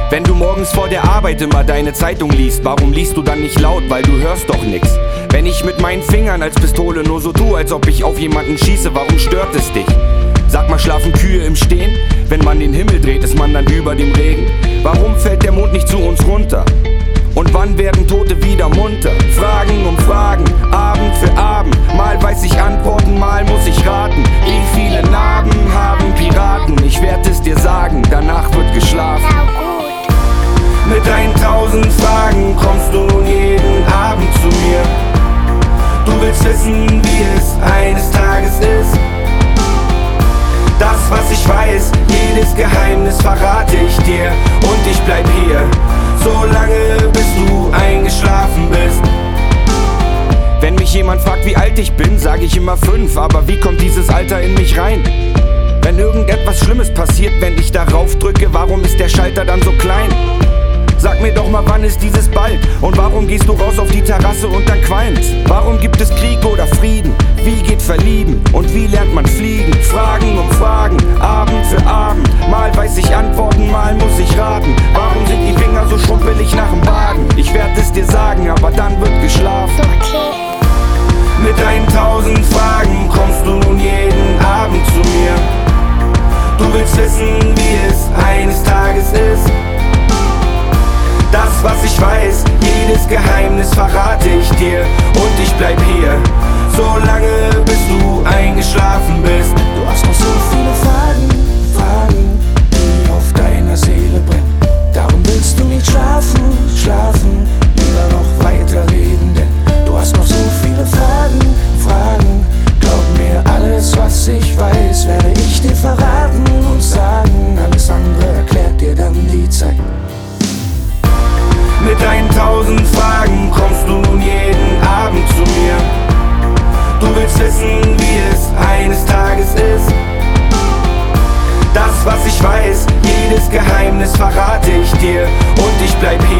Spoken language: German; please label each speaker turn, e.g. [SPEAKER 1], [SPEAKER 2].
[SPEAKER 1] Wenn du morgens vor der Arbeit immer deine Zeitung liest, warum liest du dann nicht laut, weil du hörst doch nix? Wenn ich mit meinen Fingern als Pistole nur so tue, als ob ich auf jemanden schieße, warum stört es dich? Sag mal, schlafen Kühe im Stehen? Wenn man den Himmel dreht, ist man dann über dem Regen? Warum fällt der Mond nicht zu uns runter? Und wann werden Tote wieder munter? Fragen um Fragen, Abend für Abend. Mal weiß ich Antworten, mal muss ich raten. Wie viele Narben haben Piraten? Ich werd es dir sagen, danach wird geschlafen. Mit 1000 Fragen kommst du nun jeden Abend zu mir. Du willst wissen, wie es eines Tages ist. Das, was ich weiß, jedes Geheimnis verrate ich dir. Und ich bleib hier, so lange bis du eingeschlafen bist. Wenn mich jemand fragt, wie alt ich bin, sag ich immer 5. Aber wie kommt dieses Alter in mich rein? Wenn irgendetwas Schlimmes passiert, wenn ich darauf drücke, warum ist der Schalter dann so klein? Sag mir doch mal, wann ist dieses bald? Und warum gehst du raus auf die Terrasse und dann qualmt's? Warum gibt es Krieg oder Frieden? Wie geht Verlieben? Und wie lernt man fliegen? Fragen um Fragen, Abend für Abend. Mal weiß ich Antworten, mal muss ich raten. Warum sind die Finger so schrumpelig nach dem Baden? Ich werd es dir sagen, aber dann wird geschlafen. Mit 1000 Fragen kommst du nun jeden Abend zu mir. Du willst wissen, wie es eines Tages ist. Das, was ich weiß, jedes Geheimnis verrate ich dir. Und ich bleib hier, so lange bis du eingeschlafen bist.
[SPEAKER 2] Du hast noch so viele Fragen, die auf deiner Seele brennen. Darum willst du nicht schlafen, lieber noch weiter reden. Denn du hast noch so viele Fragen. Glaub mir, alles was ich weiß, werde ich dir verraten und sagen. Alles andere erklärt dir dann die Zeit.
[SPEAKER 1] Mit 1000 Fragen kommst du nun jeden Abend zu mir. Du willst wissen, wie es eines Tages ist. Das, was ich weiß, jedes Geheimnis verrate ich dir. Und ich bleib hier.